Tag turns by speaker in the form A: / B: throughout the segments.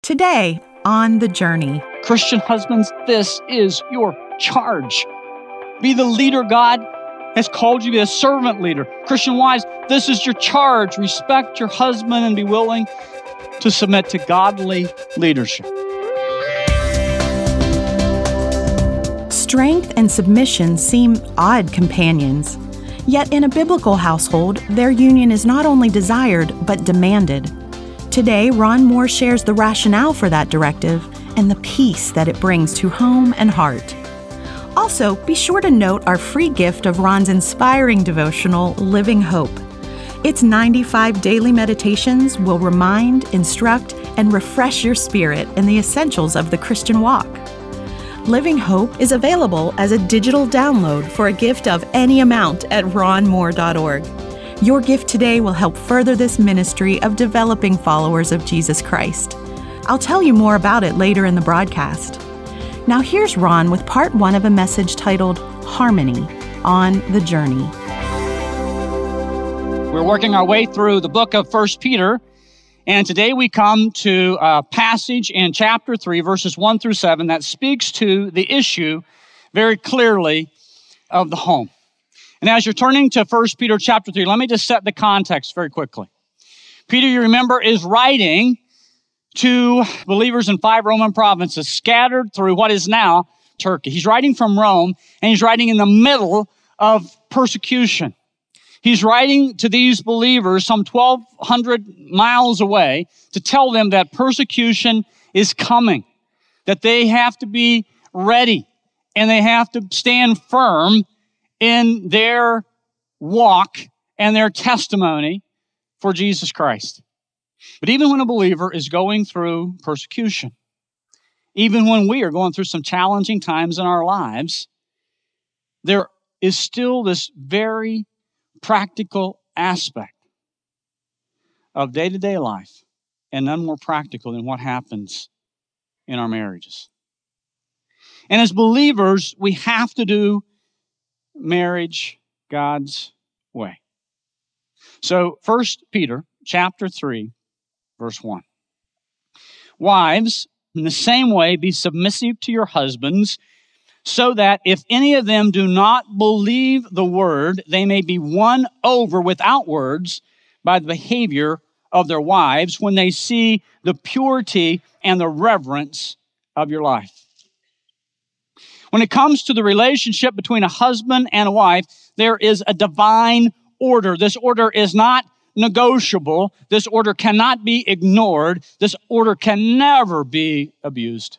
A: Today on The Journey.
B: Christian husbands, this is your charge. Be the leader God has called you to be, a servant leader. Christian wives, this is your charge. Respect your husband and be willing to submit to godly leadership.
A: Strength and submission seem odd companions. Yet in a biblical household, their union is not only desired, but demanded. Today, Ron Moore shares the rationale for that directive and the peace that it brings to home and heart. Also, be sure to note our free gift of Ron's inspiring devotional, Living Hope. Its 95 daily meditations will remind, instruct, and refresh your spirit in the essentials of the Christian walk. Living Hope is available as a digital download for a gift of any amount at ronmoore.org. Your gift today will help further this ministry of developing followers of Jesus Christ. I'll tell you more about it later in the broadcast. Now here's Ron with part 1 of a message titled Harmony on The Journey.
B: We're working our way through the book of 1 Peter, and today we come to a passage in chapter 3, verses 1 through 7, that speaks to the issue very clearly of the home. And as you're turning to 1 Peter chapter 3, let me just set the context very quickly. Peter, you remember, is writing to believers in 5 Roman provinces scattered through what is now Turkey. He's writing from Rome, and he's writing in the middle of persecution. He's writing to these believers some 1,200 miles away to tell them that persecution is coming, that they have to be ready, and they have to stand firm in their walk and their testimony for Jesus Christ. But even when a believer is going through persecution, even when we are going through some challenging times in our lives, there is still this very practical aspect of day-to-day life, and none more practical than what happens in our marriages. And as believers, we have to do marriage God's way. So 1 Peter chapter 3, verse 1. Wives, in the same way, be submissive to your husbands, so that if any of them do not believe the word, they may be won over without words by the behavior of their wives when they see the purity and the reverence of your life. When it comes to the relationship between a husband and a wife, there is a divine order. This order is not negotiable. This order cannot be ignored. This order can never be abused.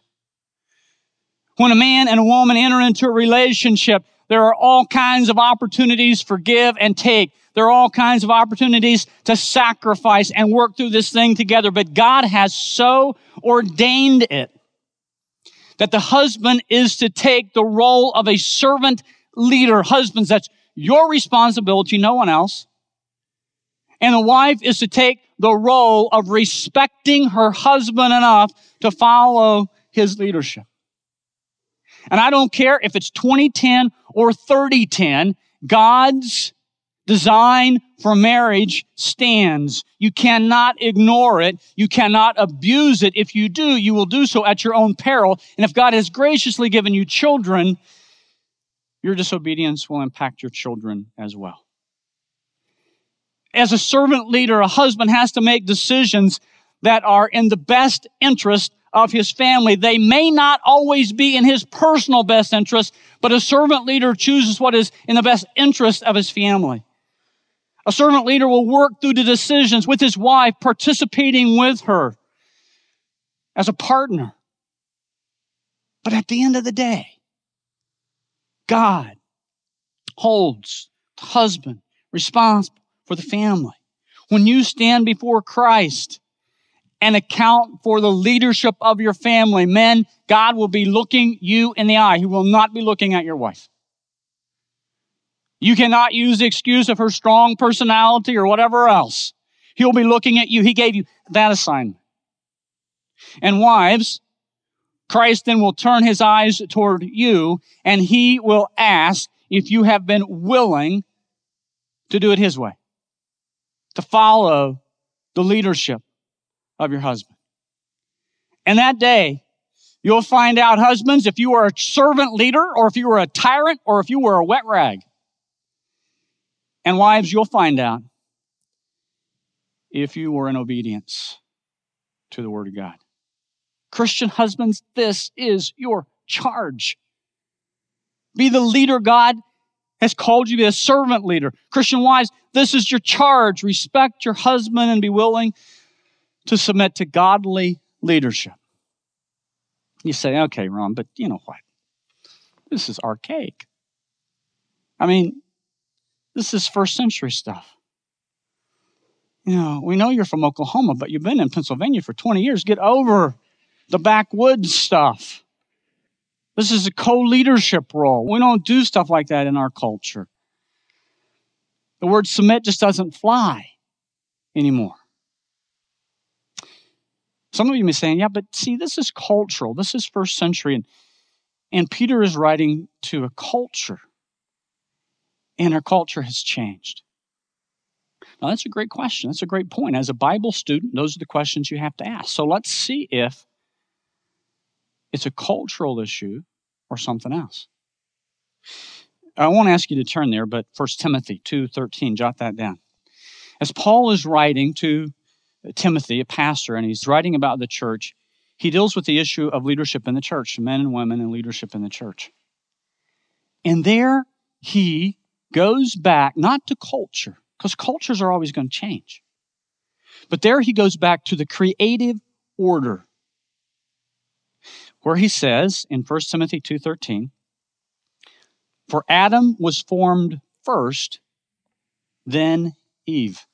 B: When a man and a woman enter into a relationship, there are all kinds of opportunities for give and take. There are all kinds of opportunities to sacrifice and work through this thing together. But God has so ordained it that the husband is to take the role of a servant leader. Husbands, that's your responsibility, no one else. And the wife is to take the role of respecting her husband enough to follow his leadership. And I don't care if it's 2010 or 3010, God's design for marriage stands. You cannot ignore it. You cannot abuse it. If you do, you will do so at your own peril. And if God has graciously given you children, your disobedience will impact your children as well. As a servant leader, a husband has to make decisions that are in the best interest of his family. They may not always be in his personal best interest, but a servant leader chooses what is in the best interest of his family. A servant leader will work through the decisions with his wife, participating with her as a partner. But at the end of the day, God holds the husband responsible for the family. When you stand before Christ and account for the leadership of your family, men, God will be looking you in the eye. He will not be looking at your wife. You cannot use the excuse of her strong personality or whatever else. He'll be looking at you. He gave you that assignment. And wives, Christ then will turn his eyes toward you, and he will ask if you have been willing to do it his way, to follow the leadership of your husband. And that day, you'll find out, husbands, if you were a servant leader or if you were a tyrant or if you were a wet rag. And wives, you'll find out if you were in obedience to the Word of God. Christian husbands, this is your charge. Be the leader God has called you to be, a servant leader. Christian wives, this is your charge. Respect your husband and be willing to submit to godly leadership. You say, okay, Ron, but you know what? This is archaic. I mean, this is first century stuff. You know, we know you're from Oklahoma, but you've been in Pennsylvania for 20 years. Get over the backwoods stuff. This is a co-leadership role. We don't do stuff like that in our culture. The word submit just doesn't fly anymore. Some of you may be saying, yeah, but see, this is cultural. This is first century. And Peter is writing to a culture. And our culture has changed. Now, that's a great question. That's a great point. As a Bible student, those are the questions you have to ask. So let's see if it's a cultural issue or something else. I won't ask you to turn there, but 1 Timothy 2:13, jot that down. As Paul is writing to Timothy, a pastor, and he's writing about the church, he deals with the issue of leadership in the church, men and women and leadership in the church. And there he goes back, not to culture, because cultures are always going to change. But there he goes back to the creative order, where he says in 1 Timothy 2:13, for Adam was formed first, then Eve.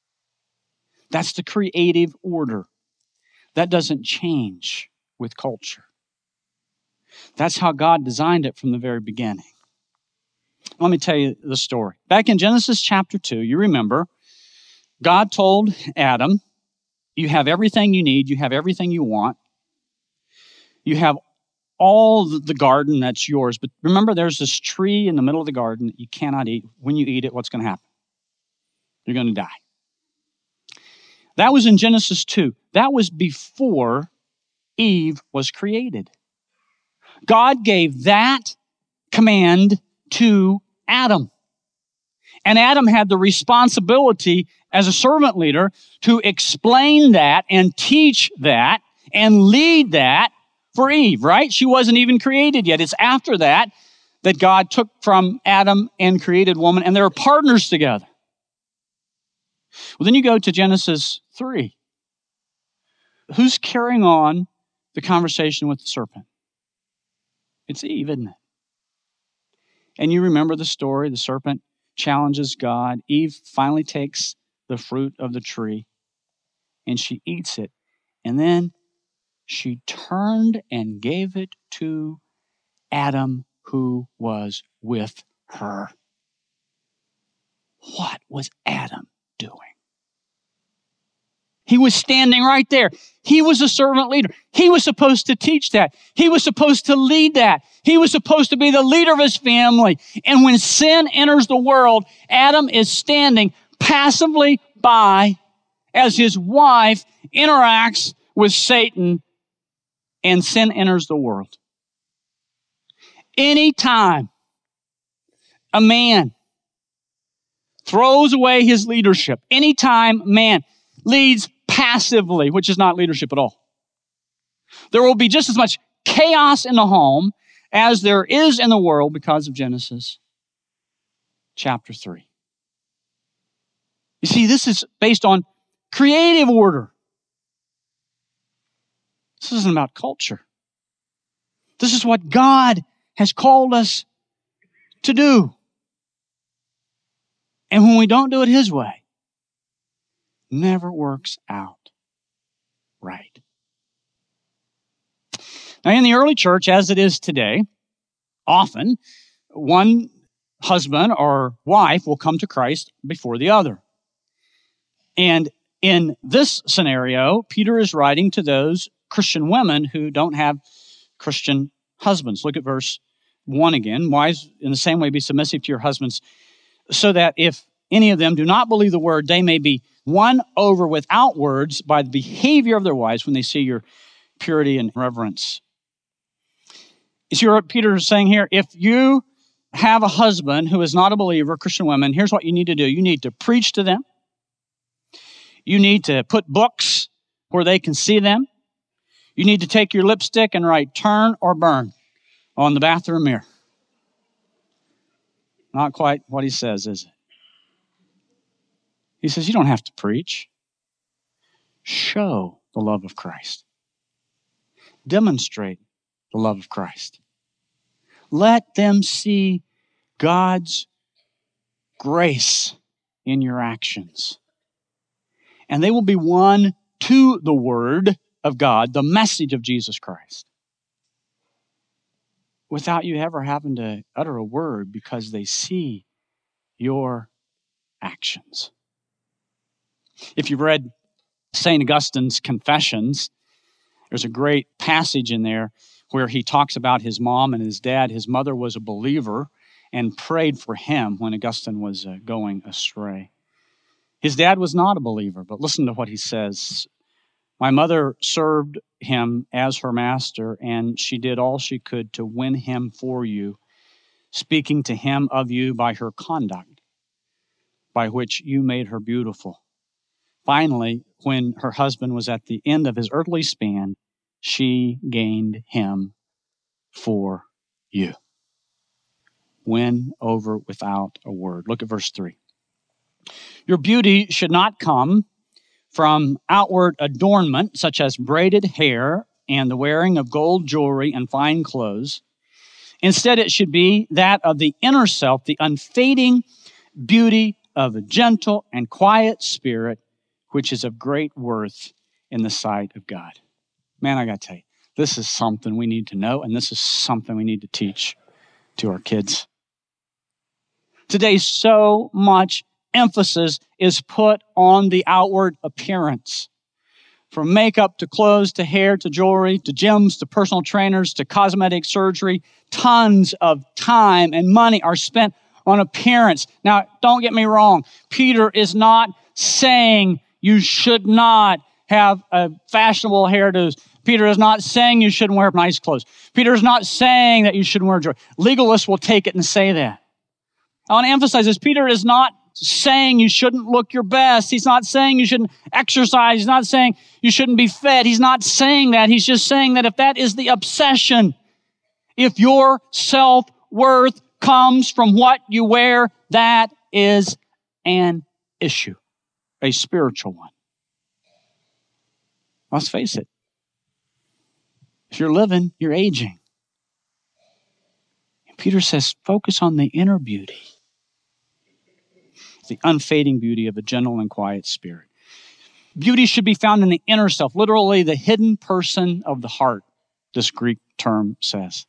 B: That's the creative order. That doesn't change with culture. That's how God designed it from the very beginning. Let me tell you the story. Back in Genesis chapter 2, you remember, God told Adam, you have everything you need, you have everything you want, you have all the garden that's yours, but remember there's this tree in the middle of the garden that you cannot eat. When you eat it, what's going to happen? You're going to die. That was in Genesis 2. That was before Eve was created. God gave that command to Adam. And Adam had the responsibility as a servant leader to explain that and teach that and lead that for Eve, right? She wasn't even created yet. It's after that that God took from Adam and created woman, and they were partners together. Well, then you go to Genesis 3. Who's carrying on the conversation with the serpent? It's Eve, isn't it? And you remember the story. The serpent challenges God. Eve finally takes the fruit of the tree and she eats it. And then she turned and gave it to Adam, who was with her. What was Adam doing? He was standing right there. He was a servant leader. He was supposed to teach that. He was supposed to lead that. He was supposed to be the leader of his family. And when sin enters the world, Adam is standing passively by as his wife interacts with Satan and sin enters the world. Anytime a man throws away his leadership, anytime man leads passively, which is not leadership at all, there will be just as much chaos in the home as there is in the world because of Genesis chapter 3. You see, this is based on creative order. This isn't about culture. This is what God has called us to do. And when we don't do it His way, it never works out right. Now, in the early church, as it is today, often one husband or wife will come to Christ before the other. And in this scenario, Peter is writing to those Christian women who don't have Christian husbands. Look at verse 1 again. Wives, in the same way, be submissive to your husbands, so that if any of them do not believe the word, they may be won over without words by the behavior of their wives when they see your purity and reverence. You see what Peter is saying here? If you have a husband who is not a believer, Christian women, here's what you need to do. You need to preach to them. You need to put books where they can see them. You need to take your lipstick and write "turn or burn" on the bathroom mirror. Not quite what he says, is it? He says, you don't have to preach. Show the love of Christ. Demonstrate the love of Christ. Let them see God's grace in your actions. And they will be won to the Word of God, the message of Jesus Christ, without you ever having to utter a word, because they see your actions. If you've read St. Augustine's Confessions, there's a great passage in there where he talks about his mom and his dad. His mother was a believer and prayed for him when Augustine was going astray. His dad was not a believer, but listen to what he says. My mother served him as her master, and she did all she could to win him for you, speaking to him of you by her conduct, by which you made her beautiful. Finally, when her husband was at the end of his earthly span, she gained him for you. Win over without a word. Look at verse 3. Your beauty should not come from outward adornment, such as braided hair and the wearing of gold jewelry and fine clothes. Instead, it should be that of the inner self, the unfading beauty of a gentle and quiet spirit, which is of great worth in the sight of God. Man, I got to tell you, this is something we need to know, and this is something we need to teach to our kids. Today, so much emphasis is put on the outward appearance. From makeup to clothes to hair to jewelry to gyms to personal trainers to cosmetic surgery, tons of time and money are spent on appearance. Now, don't get me wrong. Peter is not saying you should not have a fashionable hairdo. Peter is not saying you shouldn't wear nice clothes. Peter is not saying that you shouldn't wear jewelry. Legalists will take it and say that. I want to emphasize this. Peter is not saying you shouldn't look your best. He's not saying you shouldn't exercise. He's not saying you shouldn't be fed. He's not saying that. He's just saying that if that is the obsession, if your self-worth comes from what you wear, that is an issue, a spiritual one. Let's face it. If you're living, you're aging. And Peter says, focus on the inner beauty, the unfading beauty of a gentle and quiet spirit. Beauty should be found in the inner self, literally the hidden person of the heart, this Greek term says.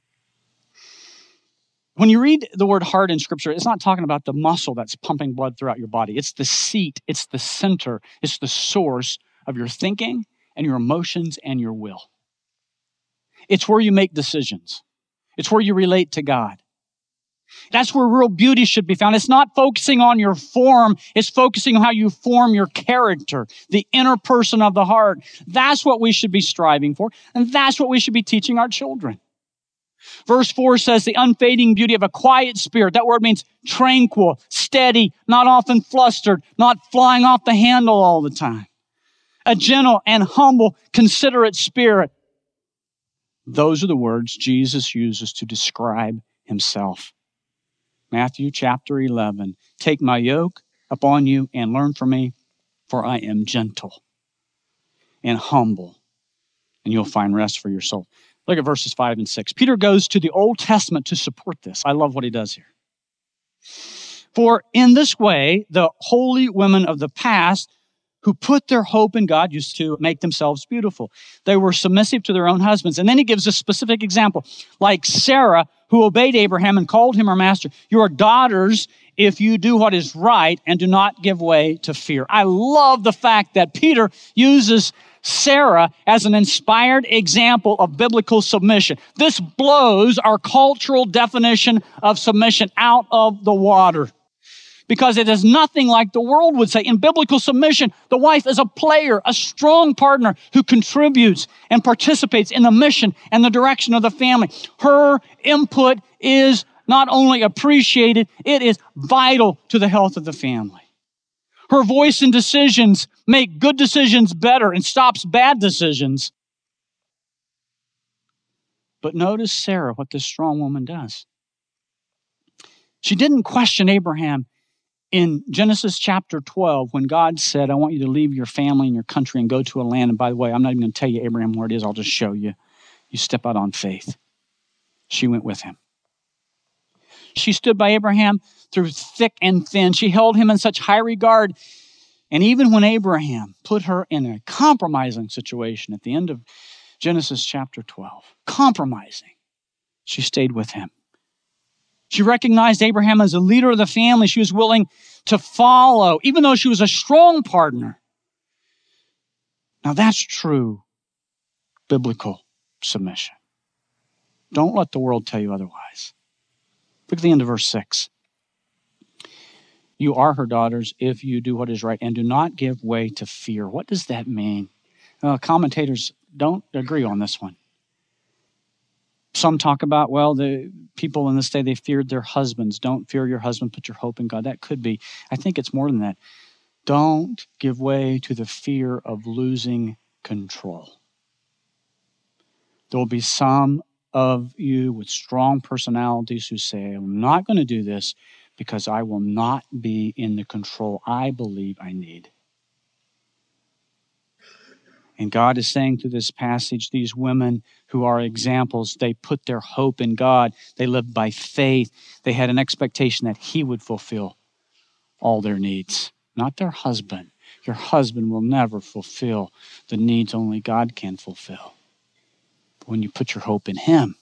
B: When you read the word heart in Scripture, it's not talking about the muscle that's pumping blood throughout your body. It's the seat, it's the center, it's the source of your thinking and your emotions and your will. It's where you make decisions. It's where you relate to God. That's where real beauty should be found. It's not focusing on your form. It's focusing on how you form your character, the inner person of the heart. That's what we should be striving for, and that's what we should be teaching our children. Verse 4 says the unfading beauty of a quiet spirit. That word means tranquil, steady, not often flustered, not flying off the handle all the time. A gentle and humble, considerate spirit. Those are the words Jesus uses to describe himself. Matthew chapter 11. Take my yoke upon you and learn from me, for I am gentle and humble, and you'll find rest for your soul. Look at verses 5 and 6. Peter goes to the Old Testament to support this. I love what he does here. For in this way, the holy women of the past who put their hope in God used to make themselves beautiful. They were submissive to their own husbands. And then he gives a specific example, like Sarah, who obeyed Abraham and called him her master. You are daughters if you do what is right and do not give way to fear. I love the fact that Peter uses Sarah as an inspired example of biblical submission. This blows our cultural definition of submission out of the water. because it is nothing like the world would say. In biblical submission, the wife is a player, a strong partner who contributes and participates in the mission and the direction of the family. Her input is not only appreciated, it is vital to the health of the family. Her voice and decisions make good decisions better and stops bad decisions. But notice Sarah, what this strong woman does. She didn't question Abraham in Genesis chapter 12 when God said, I want you to leave your family and your country and go to a land. And by the way, I'm not even going to tell you, Abraham, where it is. I'll just show you. You step out on faith. She went with him. She stood by Abraham through thick and thin. She held him in such high regard. And even when Abraham put her in a compromising situation at the end of Genesis chapter 12, compromising, she stayed with him. She recognized Abraham as a leader of the family. She was willing to follow, even though she was a strong partner. Now that's true biblical submission. Don't let the world tell you otherwise. Look at the end of verse 6. You are her daughters if you do what is right and do not give way to fear. What does that mean? Commentators don't agree on this one. Some talk about, well, the people in this day, they feared their husbands. Don't fear your husband, put your hope in God. That could be. I think it's more than that. Don't give way to the fear of losing control. There will be some of you with strong personalities who say, I'm not going to do this because I will not be in the control I believe I need. And God is saying through this passage, these women who are examples, they put their hope in God. They lived by faith. They had an expectation that He would fulfill all their needs, not their husband. Your husband will never fulfill the needs only God can fulfill. But when you put your hope in Him,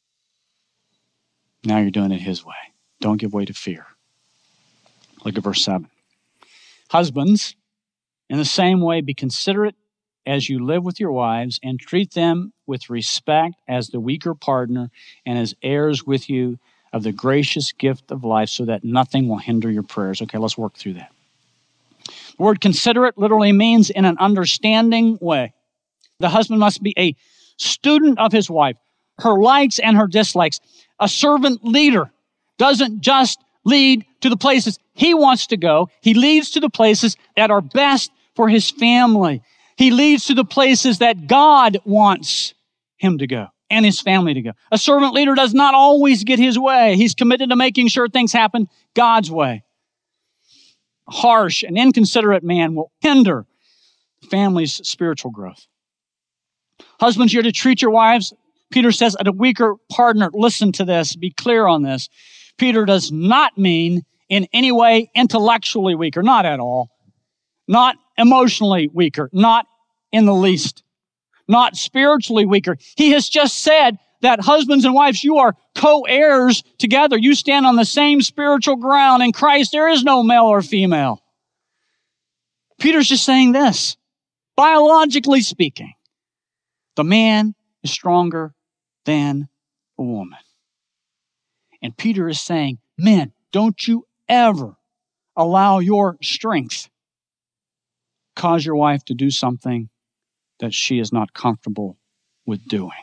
B: now you're doing it His way. Don't give way to fear. Look at verse 7. Husbands, in the same way, be considerate as you live with your wives and treat them with respect as the weaker partner and as heirs with you of the gracious gift of life so that nothing will hinder your prayers. Okay, let's work through that. The word considerate literally means in an understanding way. The husband must be a student of his wife, her likes and her dislikes. A servant leader doesn't just lead to the places he wants to go. He leads to the places that are best for his family. He leads to the places that God wants him to go and his family to go. A servant leader does not always get his way. He's committed to making sure things happen God's way. A harsh and inconsiderate man will hinder the family's spiritual growth. Husbands, you're to treat your wives, Peter says, as a weaker partner. Listen to this. Be clear on this. Peter does not mean in any way intellectually weaker. Not at all. Not emotionally weaker. Not in the least. Not spiritually weaker. He has just said that husbands and wives, you are co-heirs together. You stand on the same spiritual ground. In Christ, there is no male or female. Peter's just saying this. Biologically speaking, the man is stronger than a woman. And Peter is saying, men, don't you ever allow your strength cause your wife to do something that she is not comfortable with doing.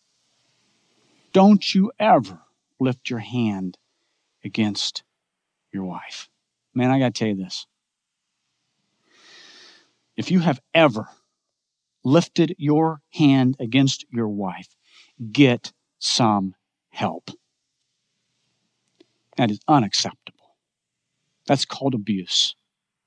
B: Don't you ever lift your hand against your wife. Man, I got to tell you this. If you have ever lifted your hand against your wife, get some help. That is unacceptable. That's called abuse.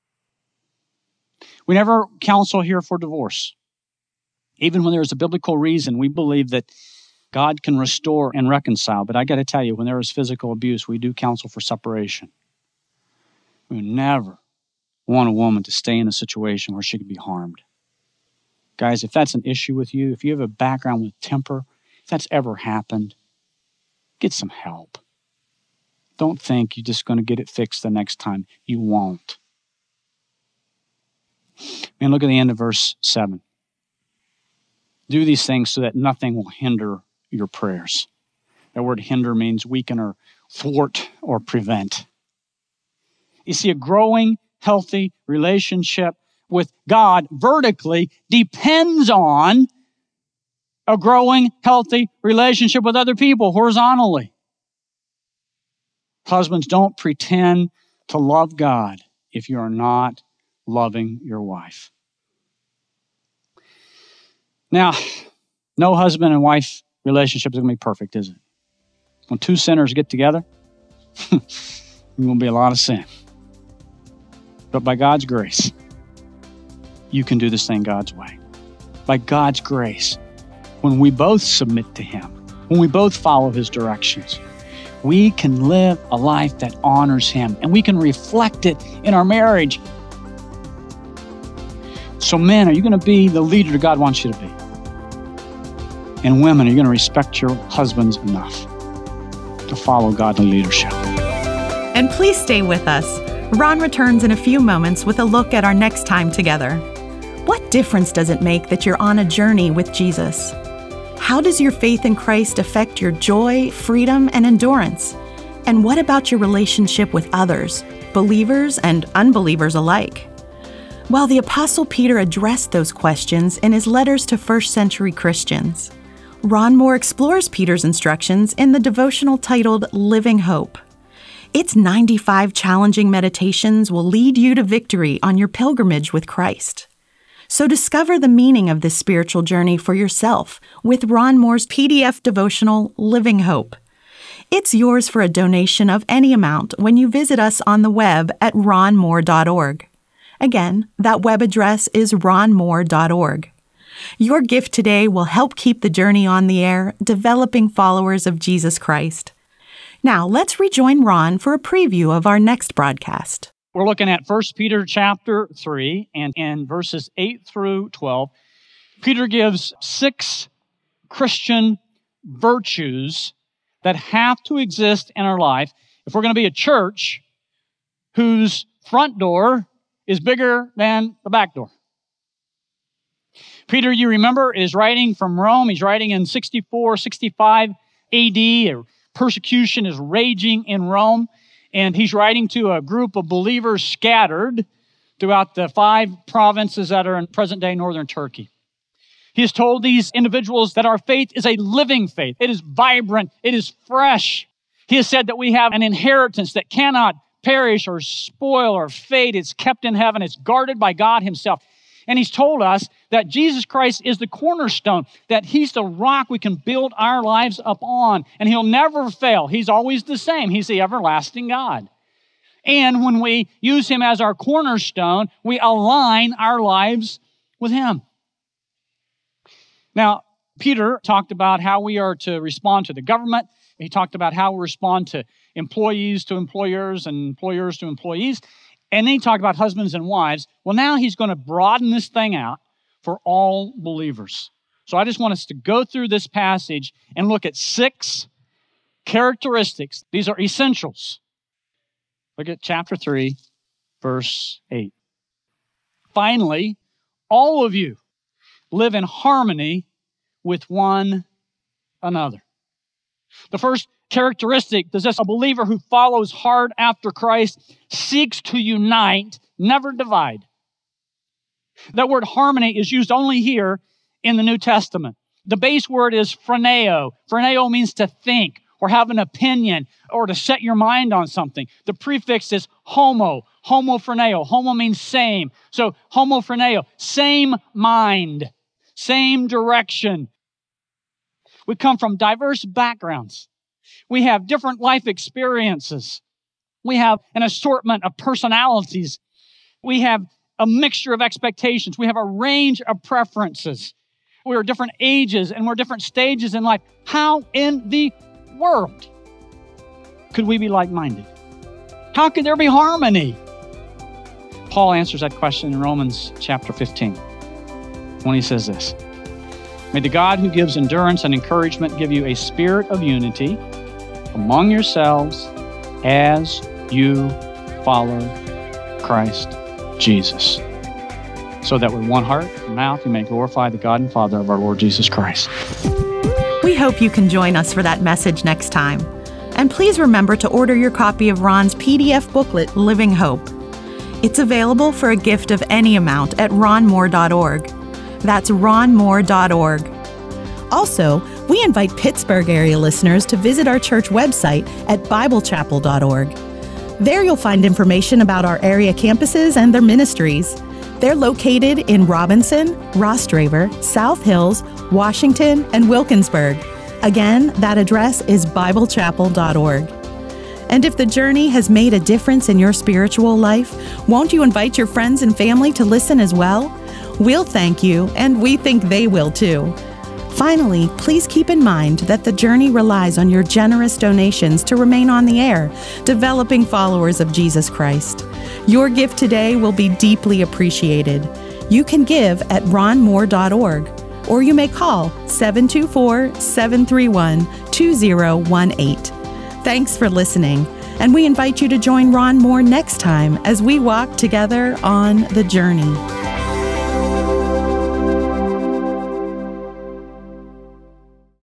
B: We never counsel here for divorce. Even when there's a biblical reason, we believe that God can restore and reconcile. But I got to tell you, when there is physical abuse, we do counsel for separation. We would never want a woman to stay in a situation where she could be harmed. Guys, if that's an issue with you, if you have a background with temper, if that's ever happened, get some help. Don't think you're just going to get it fixed the next time. You won't. And look at the end of verse 7. Do these things so that nothing will hinder your prayers. That word hinder means weaken or thwart or prevent. You see, a growing, healthy relationship with God vertically depends on a growing, healthy relationship with other people horizontally. Husbands, don't pretend to love God if you are not loving your wife. Now, no husband and wife relationship is going to be perfect, is it? When two sinners get together, there's going to be a lot of sin. But by God's grace, you can do this thing God's way. By God's grace, when we both submit to Him, when we both follow His directions, we can live a life that honors Him, and we can reflect it in our marriage. So men, are you going to be the leader God wants you to be? And women, are you going to respect your husbands enough to follow godly leadership?
A: And please stay with us. Ron returns in a few moments with a look at our next time together. What difference does it make that you're on a journey with Jesus? How does your faith in Christ affect your joy, freedom, and endurance? And what about your relationship with others, believers and unbelievers alike? Well, the Apostle Peter addressed those questions in his letters to first-century Christians. Ron Moore explores Peter's instructions in the devotional titled Living Hope. Its 95 challenging meditations will lead you to victory on your pilgrimage with Christ. So discover the meaning of this spiritual journey for yourself with Ron Moore's PDF devotional, Living Hope. It's yours for a donation of any amount when you visit us on the web at ronmoore.org. Again, that web address is ronmoore.org. Your gift today will help keep the journey on the air, developing followers of Jesus Christ. Now, let's rejoin Ron for a preview of our next broadcast.
B: We're looking at 1 Peter chapter 3, and in verses 8 through 12, Peter gives 6 Christian virtues that have to exist in our life if we're going to be a church whose front door is bigger than the back door. Peter, you remember, is writing from Rome. He's writing in 64, 65 AD. Persecution is raging in Rome. And he's writing to a group of believers scattered throughout the 5 provinces that are in present-day northern Turkey. He has told these individuals that our faith is a living faith. It is vibrant. It is fresh. He has said that we have an inheritance that cannot perish or spoil or fade. It's kept in heaven. It's guarded by God Himself. And He's told us that Jesus Christ is the cornerstone, that He's the rock we can build our lives upon, and He'll never fail. He's always the same. He's the everlasting God. And when we use Him as our cornerstone, we align our lives with Him. Now, Peter talked about how we are to respond to the government. He talked about how we respond to employees to employers and employers to employees. And then he talked about husbands and wives. Well, now he's going to broaden this thing out for all believers. So I just want us to go through this passage and look at 6 characteristics. These are essentials. Look at chapter 3, verse 8. Finally, all of you live in harmony with one another. The first characteristic is this: a believer who follows hard after Christ seeks to unite, never divide. That word harmony is used only here in the New Testament. The base word is phroneo. Phroneo means to think or have an opinion or to set your mind on something. The prefix is homo, homophroneo. Homo means same. So homophroneo, same mind, same direction. We come from diverse backgrounds. We have different life experiences. We have an assortment of personalities. We have a mixture of expectations. We have a range of preferences. We're different ages and we're different stages in life. How in the world could we be like-minded? How could there be harmony? Paul answers that question in Romans chapter 15 when he says this: May the God who gives endurance and encouragement give you a spirit of unity among yourselves as you follow Christ Jesus, so that with one heart and mouth you may glorify the God and Father of our Lord Jesus Christ.
A: We hope you can join us for that message next time. And please remember to order your copy of Ron's PDF booklet, Living Hope. It's available for a gift of any amount at ronmoore.org. That's ronmoore.org. Also, we invite Pittsburgh area listeners to visit our church website at biblechapel.org. There you'll find information about our area campuses and their ministries. They're located in Robinson, Rostraver, South Hills, Washington, and Wilkinsburg. Again, that address is biblechapel.org. And if the journey has made a difference in your spiritual life, won't you invite your friends and family to listen as well? We'll thank you, and we think they will too. Finally, please keep in mind that the journey relies on your generous donations to remain on the air, developing followers of Jesus Christ. Your gift today will be deeply appreciated. You can give at ronmoore.org, or you may call 724-731-2018. Thanks for listening, and we invite you to join Ron Moore next time as we walk together on the journey.